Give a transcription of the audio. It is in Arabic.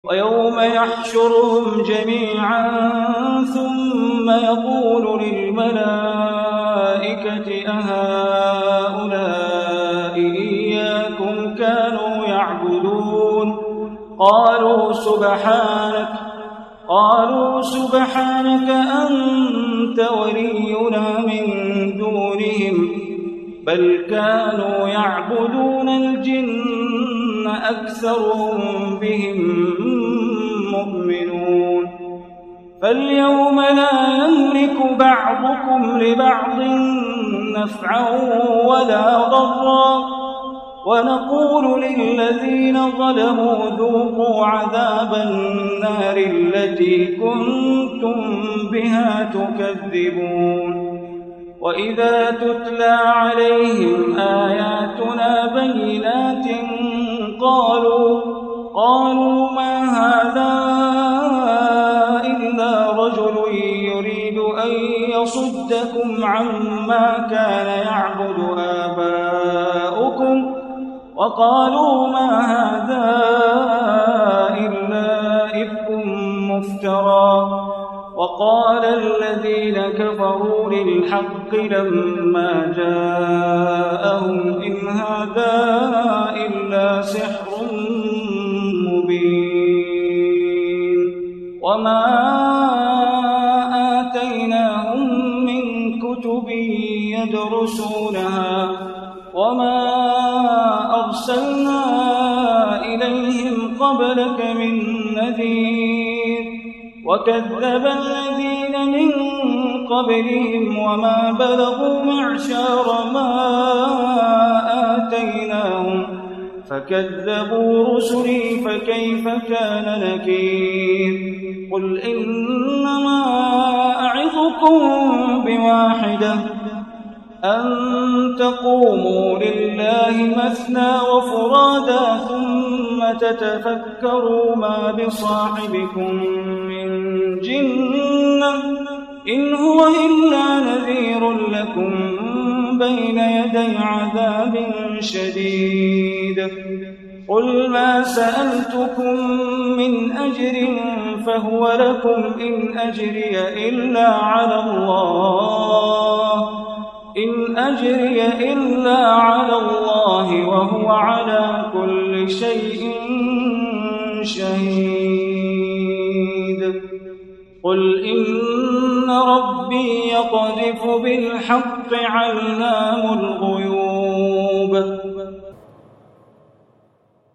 ويوم يحشرهم جميعا ثم يقول للملائكة أهؤلاء إياكم كانوا يعبدون قالوا سبحانك أنت ولينا من دونهم بل كانوا يعبدون الجن أكثرهم بهم مؤمنون فاليوم لا يملك بعضكم لبعض نفعا ولا ضرا ونقول للذين ظلموا ذوقوا عذاب النار التي كنتم بها تكذبون وإذا تتلى عليهم آياتنا بينات قالوا ما هذا إلا رجل يريد أن يصدكم عما كان يعبد آباؤكم وقالوا ما هذا إلا إفك مفترى وقال الذين كفروا للحق لما جاءهم إن هذا إلا سحر مبين وما آتيناهم من كتب يدرسونها وما أرسلنا إليهم قبلك من نذير وكذب الذين من قبلهم وما بلغوا معشار ما آتيناهم فكذبوا رسلي فكيف كان نكير قل إنما أعظكم بواحدة أن تقوموا لله مثنى وفرادا ثم تتفكروا ما بصاحبكم من جنة إن هو إلا نذير لكم بين يدي عذاب شديد قل ما سألتكم من أجر فهو لكم إن أجري إلا على الله وهو على كل شيء شهيد قل إن ربي يقذف بالحق علام الغيوب